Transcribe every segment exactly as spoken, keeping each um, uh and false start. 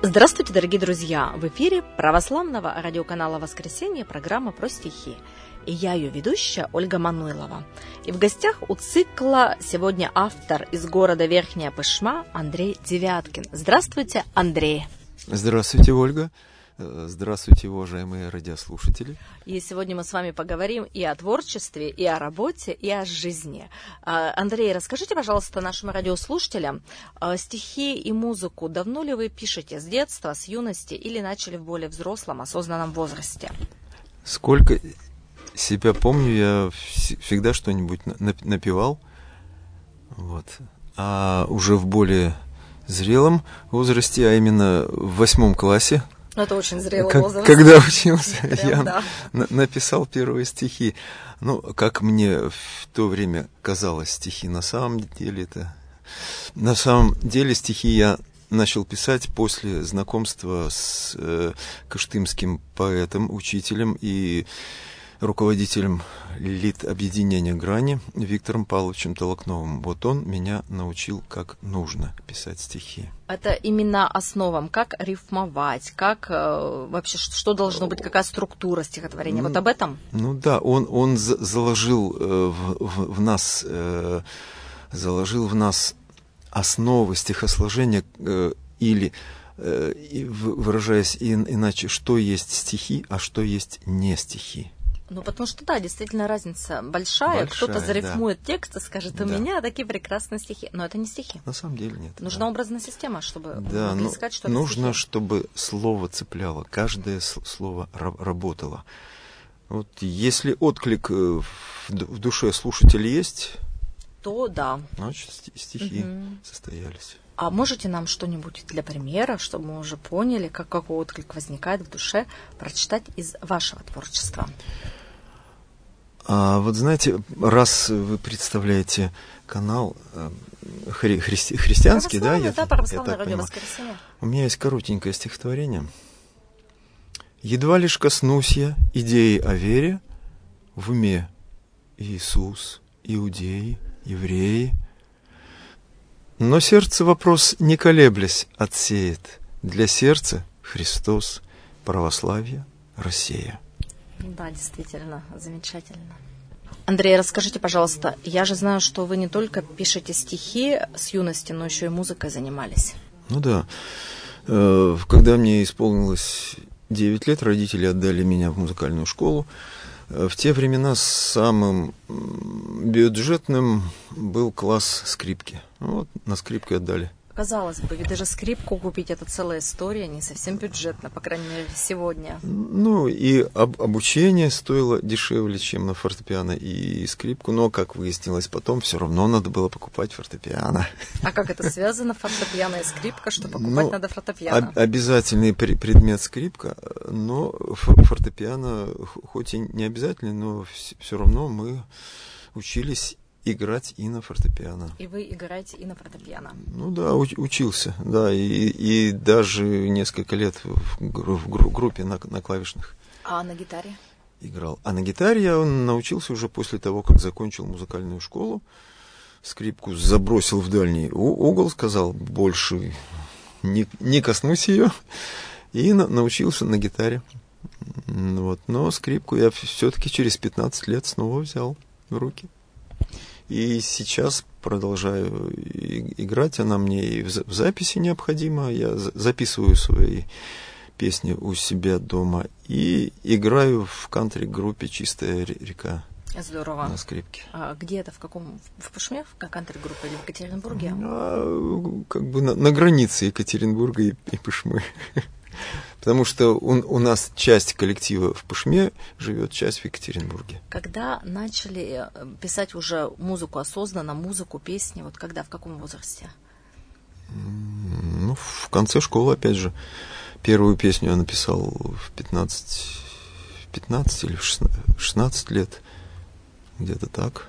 Здравствуйте, дорогие друзья! В эфире православного радиоканала «Воскресенье» программа «Про стихи». И я ее ведущая Ольга Мануйлова. И в гостях у цикла сегодня автор из города Верхняя Пышма Андрей Девяткин. Здравствуйте, Андрей! Здравствуйте, Ольга! Здравствуйте, уважаемые радиослушатели! И сегодня мы с вами поговорим и о творчестве, и о работе, и о жизни. Андрей, расскажите, пожалуйста, нашим радиослушателям, стихи и музыку давно ли вы пишете, с детства, с юности, или начали в более взрослом, осознанном возрасте? Сколько себя помню, я всегда что-нибудь напевал, вот. А уже в более зрелом возрасте, а именно в восьмом классе, это очень зрелый как, возраст. Когда учился, Прям, я да. на- написал первые стихи. Ну, как мне в то время казалось, стихи на самом деле это... На самом деле стихи я начал писать после знакомства с э, кыштымским поэтом, учителем и руководителем лит-объединения «Грани» Виктором Павловичем Толокновым. Вот он меня научил, как нужно писать стихи. Это именно основам, как рифмовать, как э, вообще, что должно быть, какая структура стихотворения, Ну, вот об этом? Ну да, он, он за- заложил э, в, в, в нас, э, заложил в нас основы стихосложения э, или, э, и, в- выражаясь ин- иначе, что есть стихи, а что есть не стихи. Ну, потому что, да, действительно разница большая. Большая, Кто-то зарифмует да. текст и скажет, у Да. меня такие прекрасные стихи. Но это не стихи. На самом деле нет. Нужна да. образная система, чтобы Да, могли ну, сказать, что это нужно, стихи. чтобы слово цепляло, каждое с- слово ра- работало. Вот если отклик э, в, ду- в душе слушателя есть, То да. значит сти- стихи Мгм. состоялись. А можете нам что-нибудь для примера, чтобы мы уже поняли, как, какой отклик возникает в душе, прочитать из вашего творчества? А вот знаете, раз вы представляете канал э, хри- христи- христианский, да, я, да, я православное так радио понимаю, «Воскресенье». у меня есть коротенькое стихотворение. «Едва лишь коснусь я идеи о вере, в уме Иисус, иудеи, евреи, но сердце вопрос не колеблясь отсеет, для сердца Христос, православие, Россия». Да, действительно, замечательно. Андрей, расскажите, пожалуйста, я же знаю, что вы не только пишете стихи с юности, но еще и музыкой занимались. Ну да. Э, Когда мне исполнилось девять лет, родители отдали меня в музыкальную школу. Э, В те времена самым м, бюджетным был класс скрипки. Вот на скрипке отдали. Казалось бы, ведь даже скрипку купить — это целая история, не совсем бюджетно, по крайней мере, сегодня. Ну и об- обучение стоило дешевле, чем на фортепиано и скрипку, но, как выяснилось потом, все равно надо было покупать фортепиано. А как это связано, фортепиано и скрипка, что покупать Ну, надо фортепиано? Об- обязательный пре- предмет скрипка, но ф- фортепиано, х- хоть и не обязательный, но все равно мы учились играть и на фортепиано. И вы играете и на фортепиано. Ну да, уч- учился, да, и, и даже несколько лет в, гру- в гру- группе на, на клавишных А на гитаре? играл. А на гитаре я научился уже после того, как закончил музыкальную школу. Скрипку забросил в дальний у- угол, сказал, больше не, не коснусь ее, и на- научился на гитаре. М, Вот. Но скрипку я все-таки через пятнадцать лет снова взял в руки. И сейчас продолжаю и- играть. Она мне и в за- в записи необходима. Я за- записываю свои песни у себя дома и играю в кантри-группе «Чистая ре- река» Здорово. на скрипке. А где это? В каком? В Пышме? В кантри-группе или в Екатеринбурге? А, как бы на, на границе Екатеринбурга и, и Пышмы. Потому что у, у нас часть коллектива в Пышме живет, часть в Екатеринбурге. Когда начали э, писать уже музыку осознанно, музыку, песни, вот когда, в каком возрасте? М, Ну, в конце школы, опять же. Первую песню я написал в пятнадцать, в пятнадцать или в шестнадцать лет. Где-то так.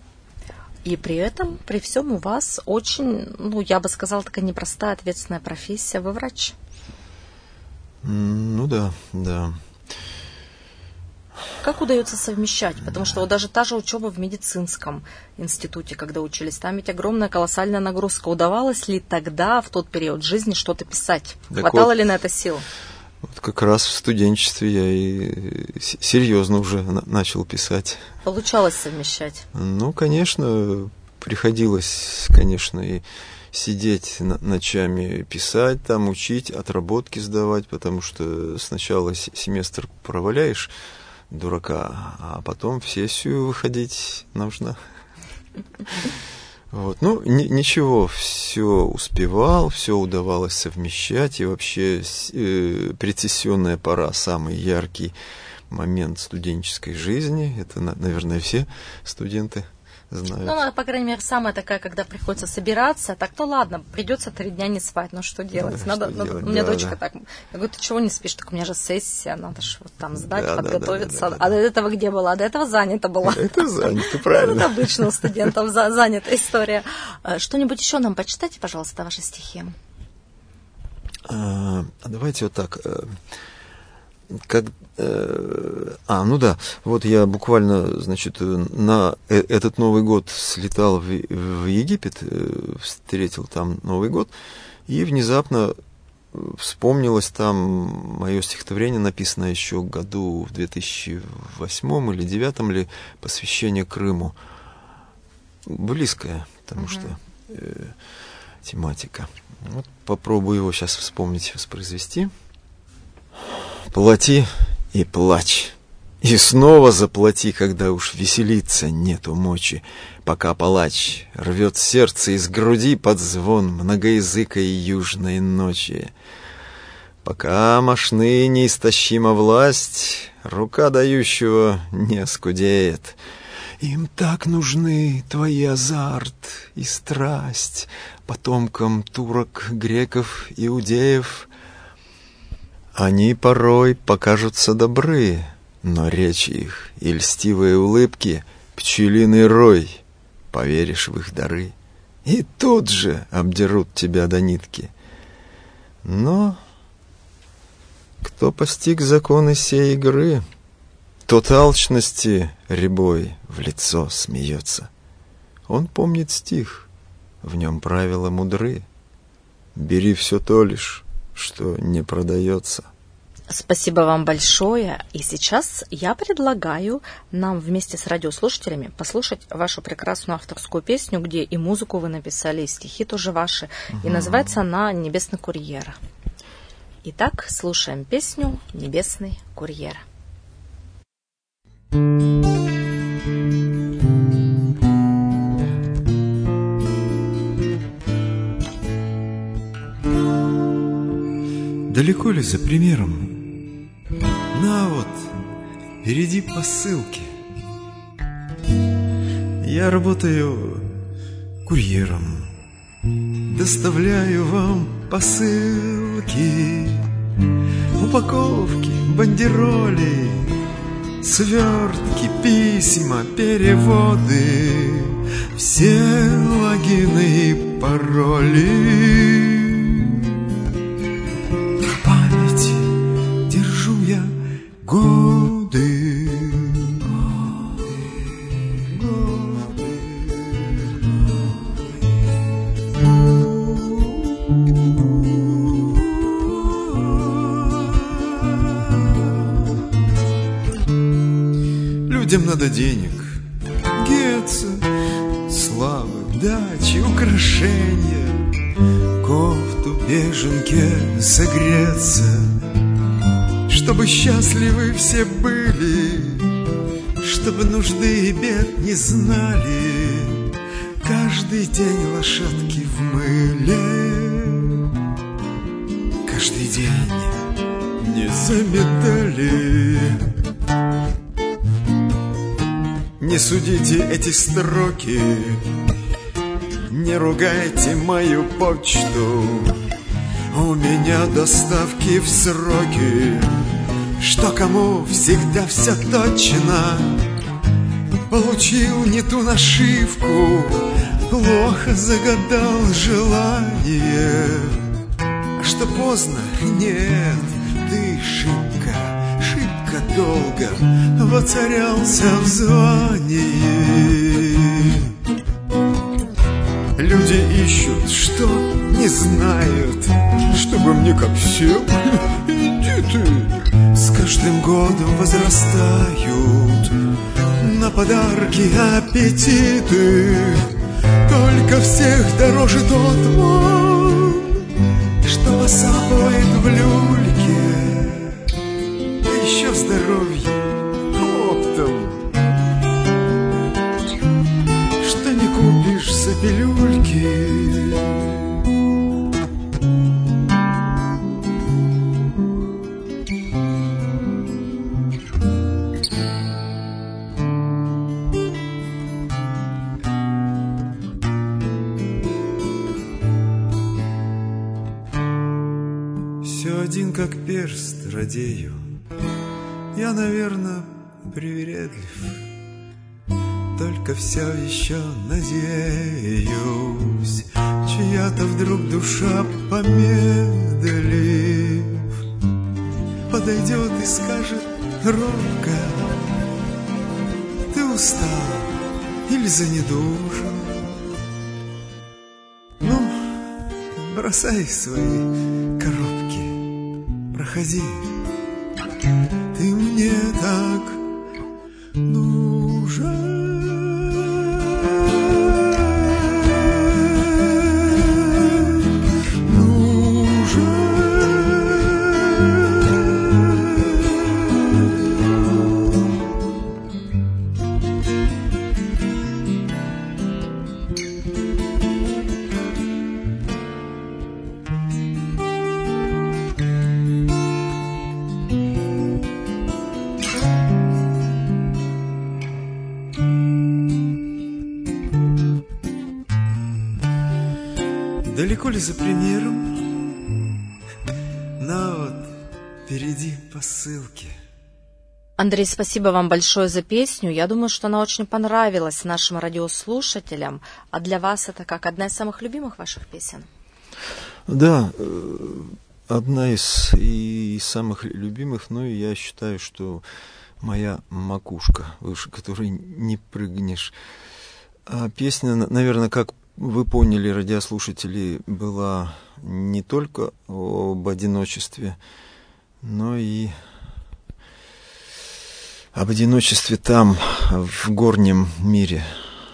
И при этом, при всем у вас очень, ну, я бы сказала, такая непростая, ответственная профессия. Вы врач. М, Ну да, да. Как удается совмещать? Потому что вот даже та же учеба в медицинском институте, когда учились, там ведь огромная колоссальная нагрузка. Удавалось ли тогда, в тот период жизни, что-то писать? Так Хватало вот, ли на это сил? Вот как раз в студенчестве я и серьезно уже начал писать. Получалось совмещать? Ну, конечно, приходилось, конечно, и сидеть ночами, писать, там учить, отработки сдавать, потому что сначала семестр проваляешь, дурака, а потом в сессию выходить нужно. Вот. Ну, ни, ничего, все успевал, все удавалось совмещать, и вообще э, предсессионная пора, самый яркий момент студенческой жизни, это, наверное, все студенты знают. Ну, по крайней мере, самая такая, когда приходится собираться, так, ну ладно, придется три дня не спать, ну что делать? Да, надо, что надо, делать? У меня да, дочка да. так, я говорю, ты чего не спишь? Так у меня же сессия, надо же вот там сдать, да, подготовиться. Да, да, да, да, а до этого где была? А до этого занята была. Это занято, правильно. Это обычно у студентов занята история. Что-нибудь еще нам почитайте, пожалуйста, ваши стихи. А, давайте вот так. Как, э, а, ну да, вот я буквально, значит, на э, этот Новый год слетал в, в Египет, э, встретил там Новый год, и внезапно вспомнилось там мое стихотворение, написанное еще году в две тысячи восьмом или две тысячи девятом ли, посвящение Крыму. Близкое, потому угу. что э, тематика. Вот попробую его сейчас вспомнить, воспроизвести. Плати и плачь, и снова заплати, когда уж веселиться нету мочи, пока палач рвет сердце из груди под звон многоязыкой южной ночи. Пока мощны неистощима власть, рука дающего не оскудеет. Им так нужны твои азарт и страсть, потомкам турок, греков, иудеев. Они порой покажутся добры, но речь их и льстивые улыбки — пчелиный рой, поверишь в их дары, и тут же обдерут тебя до нитки. Но кто постиг законы сей игры, тот алчности рябой в лицо смеется. Он помнит стих, в нем правила мудры: бери все то лишь, что не продается. Спасибо вам большое. И сейчас я предлагаю нам вместе с радиослушателями послушать вашу прекрасную авторскую песню, где и музыку вы написали, и стихи тоже ваши. Угу. И называется она «Небесный курьер». Итак, слушаем песню «Небесный курьер». Далеко ли за примером? На вот, впереди посылки. Я работаю курьером, доставляю вам посылки, упаковки, бандероли, свертки, письма, переводы, все логины и пароли. Годы, годы, годы, людям надо денег, геться, славы, дачи, украшения, кофту беженке согреться, чтобы счастливы все были, чтобы нужды и бед не знали, каждый день лошадки в мыле, каждый день не заметали. Не судите эти строки, не ругайте мою почту, у меня доставки в сроки. Что кому всегда все точно, получил не ту нашивку, плохо загадал желание. А что поздно? Нет, ты шибко, шибко Однако долго воцарялся в звании. Люди ищут, что не знают, чтобы мне как всем. Иди ты. С каждым годом возрастают на подарки аппетиты. Только всех дороже тот вон, что посапывает в люльке. Да еще здоровье оптом, что не купишь за пилюльки. Один как перст радею, я, наверное, привередлив, только все еще надеюсь, чья-то вдруг душа, помедлив, подойдет и скажет робко: ты устал или занедужен? Ну, бросай свои коробки, проходи, ты мне так нужен. Далеко ли за примером? На вот, впереди по ссылке. Андрей, спасибо вам большое за песню. Я думаю, что она очень понравилась нашим радиослушателям. А для вас это как одна из самых любимых ваших песен? Да, одна из, из самых любимых, но я считаю, что моя макушка, выше которой не прыгнешь. А песня, наверное, как вы поняли, радиослушатели, была не только об одиночестве, но и об одиночестве там, в горнем мире,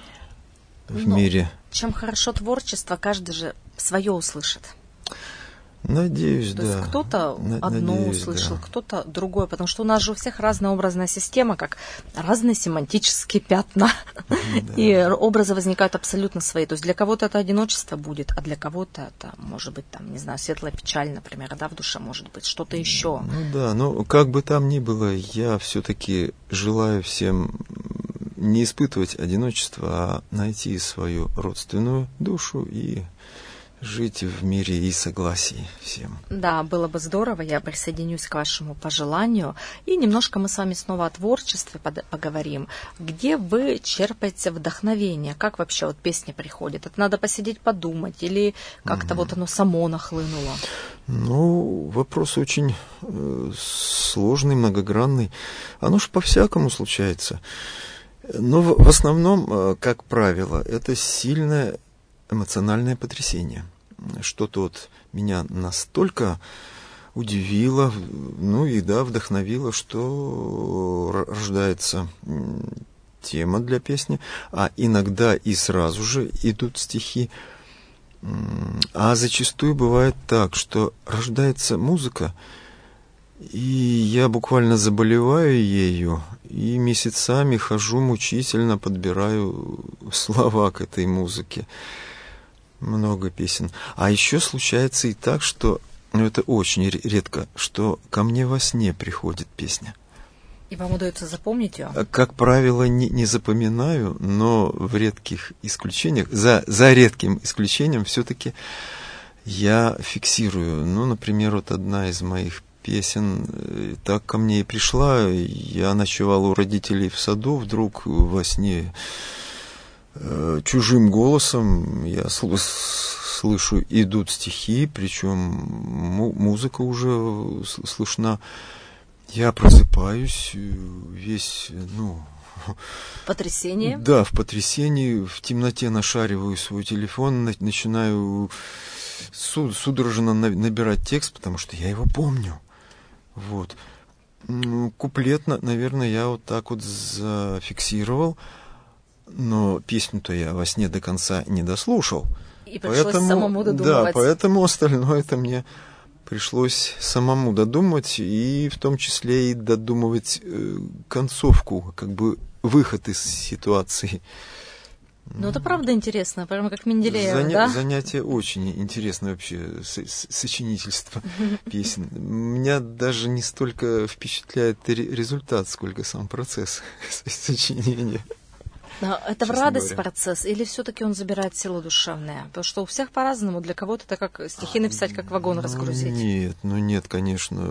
в ну, мире. Чем хорошо творчество, каждый же свое услышит. Надеюсь, То да. есть кто-то одно Надеюсь, услышал, да. кто-то другое, потому что у нас же у всех разная образная система, как разные семантические пятна, да. И образы возникают абсолютно свои. То есть для кого-то это одиночество будет, а для кого-то это может быть, там, не знаю, светлая печаль, например, да, в душе может быть, что-то еще. Ну да, но как бы там ни было, я все-таки желаю всем не испытывать одиночество, а найти свою родственную душу и жить в мире и согласии всем. Да, было бы здорово, я присоединюсь к вашему пожеланию. И немножко мы с вами снова о творчестве поговорим. Где вы черпаете вдохновение? Как вообще вот песни приходят? Это надо посидеть, подумать? Или как-то mm-hmm. вот оно само нахлынуло? Ну, вопрос очень э, сложный, многогранный. Оно ж по-всякому случается. Но в, в основном, э, как правило, это сильное эмоциональное потрясение. Что-то вот меня настолько удивило, ну и да, вдохновило, что рождается тема для песни, а иногда и сразу же идут стихи. А зачастую бывает так, что рождается музыка, и я буквально заболеваю ею, и месяцами хожу мучительно, подбираю слова к этой музыке. Много песен. А еще случается и так, что, ну это очень редко, что ко мне во сне приходит песня. И вам удается запомнить ее? Как правило, не, не запоминаю, но в редких исключениях, за, за редким исключением, все-таки я фиксирую. Ну, например, вот одна из моих песен так ко мне и пришла. Я ночевал у родителей в саду, вдруг во сне чужим голосом я слышу, идут стихи, причем музыка уже слышна. Я просыпаюсь весь, ну... Потрясение? Да, в потрясении, в темноте нашариваю свой телефон, начинаю судорожно набирать текст, потому что я его помню. Вот. Куплет, наверное, я вот так вот зафиксировал, но песню-то я во сне до конца не дослушал. И пришлось поэтому, самому додумывать. Да, поэтому остальное это мне пришлось самому додумать, и в том числе и додумывать э, концовку, как бы выход из ситуации. Ну, это правда интересно, прямо как Менделеев, Заня- да? Занятие очень интересное вообще, сочинительство песен. Меня даже не столько впечатляет результат, сколько сам процесс сочинения. Но это в радость говоря. Процесс, или все-таки он забирает силу душевную? Потому что у всех по-разному, для кого-то это как стихи написать, как вагон ну, разгрузить. Нет, ну нет, конечно.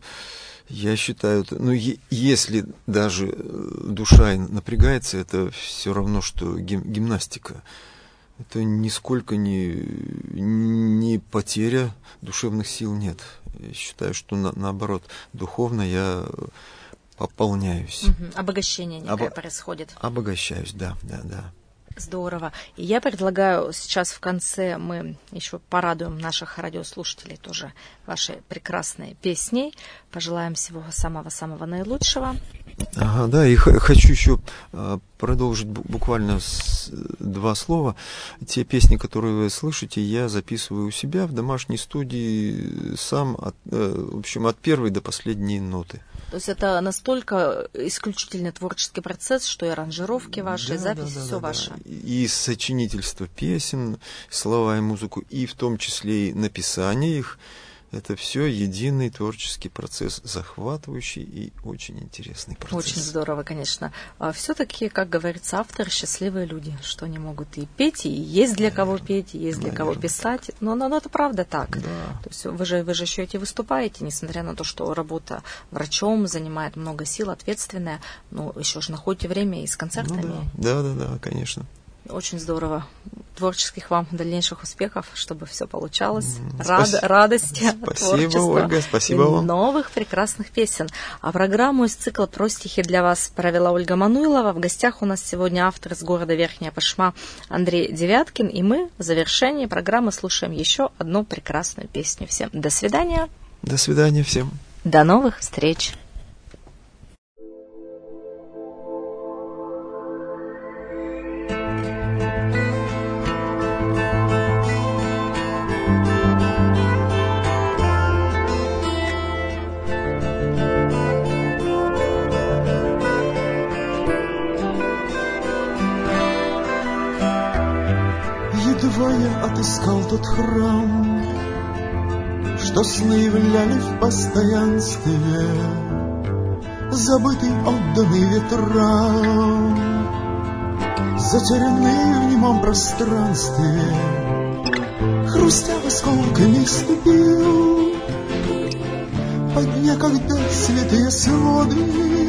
Я считаю, ну если даже душа напрягается, это все равно, что гимнастика. Это нисколько не, не потеря душевных сил, нет. Я считаю, что на, наоборот, духовно я пополняюсь. Угу. Обогащение некое Об... происходит. Обогащаюсь, да, да, да. Здорово. И я предлагаю сейчас в конце мы еще порадуем наших радиослушателей тоже вашей прекрасной песней. Пожелаем всего самого-самого наилучшего. Ага, да, и х- хочу еще а, продолжить бу- буквально с, два слова. Те песни, которые вы слышите, я записываю у себя в домашней студии сам, от, э, в общем, от первой до последней ноты. То есть это настолько исключительный творческий процесс, что и аранжировки ваши, да, и записи, да, да, все да, ваше. Да. И сочинительство песен, слова и музыку, и в том числе и написание их. Это все единый творческий процесс, захватывающий и очень интересный процесс. Очень здорово, конечно. А все-таки, как говорится, авторы счастливые люди, что они могут и петь, и есть для Наверное. Кого петь, и есть для Наверное. Кого писать. Но, но, но это правда так. Да. То есть вы же, вы же еще и выступаете, несмотря на то, что работа врачом занимает много сил, ответственная, но еще же находите время и с концертами. Ну, да. да, да, да, конечно. Очень здорово. Творческих вам дальнейших успехов, чтобы все получалось. Спас... Рад... Радости, спасибо, творчества. Ольга, спасибо и вам. Новых прекрасных песен. А программу из цикла «Про стихи» для вас провела Ольга Мануйлова. В гостях у нас сегодня автор из города Верхняя Пышма Андрей Девяткин. И мы в завершении программы слушаем еще одну прекрасную песню. Всем до свидания. До свидания всем. До новых встреч. Едва я отыскал тот храм, что сны являли в постоянстве, забытый, отданный ветрам, затерянный в немом пространстве, хрустя осколками ступил под некогда святые своды.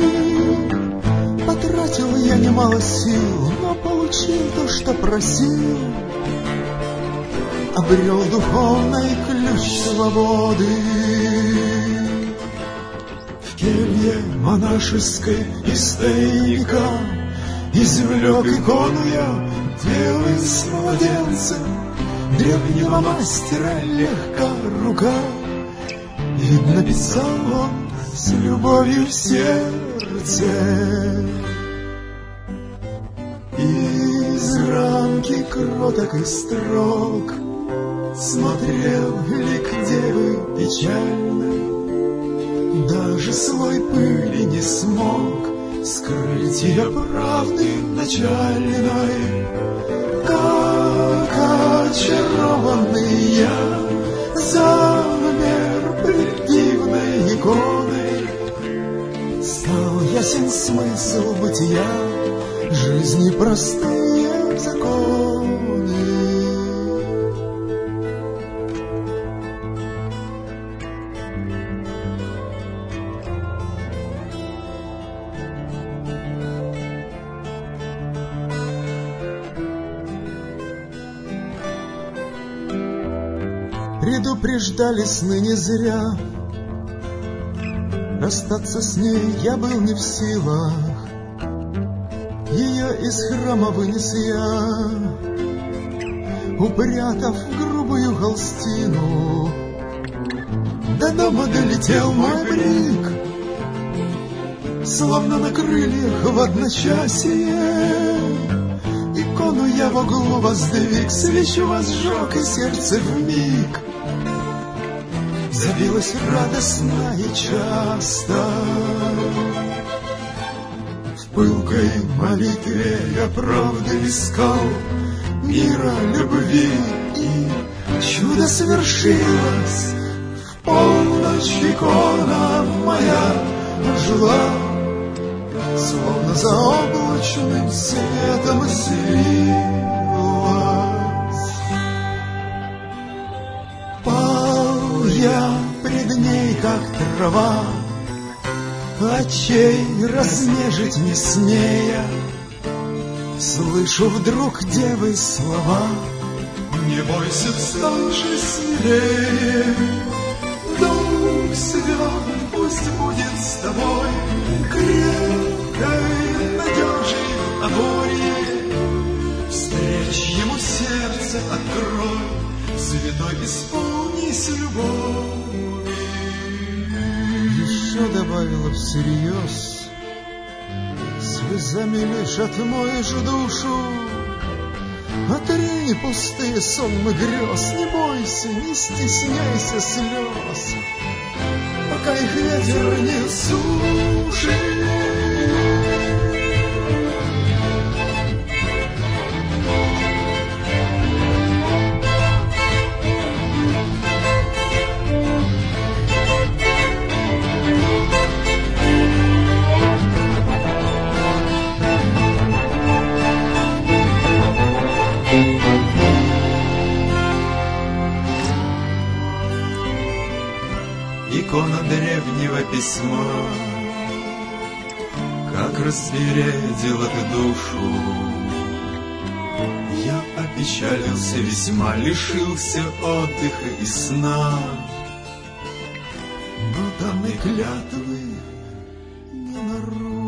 Потратил я немало сил, но получил то, что просил. Обрел духовный ключ свободы. В келье монашеской из тайника извлек икону я, белый с младенцем, древнего мастера легка рука. Видно, писал он с любовью в сердце. Из рамки кроток и строк смотрел лик девы печальной, даже слой пыли не смог скрыть ее правды начальной. Как очарованный я замер пред дивной иконой, стал ясен смысл бытия, жизни простые законы. Предупреждали сны не зря, Расстаться с ней я был не в силах. Ее из храма вынес я, упрятав грубую холстину. До дома долетел мой брик, словно на крыльях в одночасье. Икону я в углу воздвиг, свечу возжег, и сердце вмиг забилось радостно и часто. В пылкой молитве я правды искал, мира, любви, и чудо свершилось. В полночь икона моя ожила, словно заоблачным светом слилась. Пал я пред ней, как трава, очей разнежить не смея. Слышу вдруг девы слова: не бойся, встань же смелее. Дух Свят пусть будет с тобой, крепкой надежей обои. Встреч ему сердце открой, святой исполнись любовь. Еще добавила всерьез: слезами лишь отмоешь душу, отрини пустые сонмы грез. Не бойся, не стесняйся слез, пока их ветер не сушит. Икона древнего письма, как распередила ты душу. Я опечалился весьма, лишился отдыха и сна, но данной клятвы не нарушил.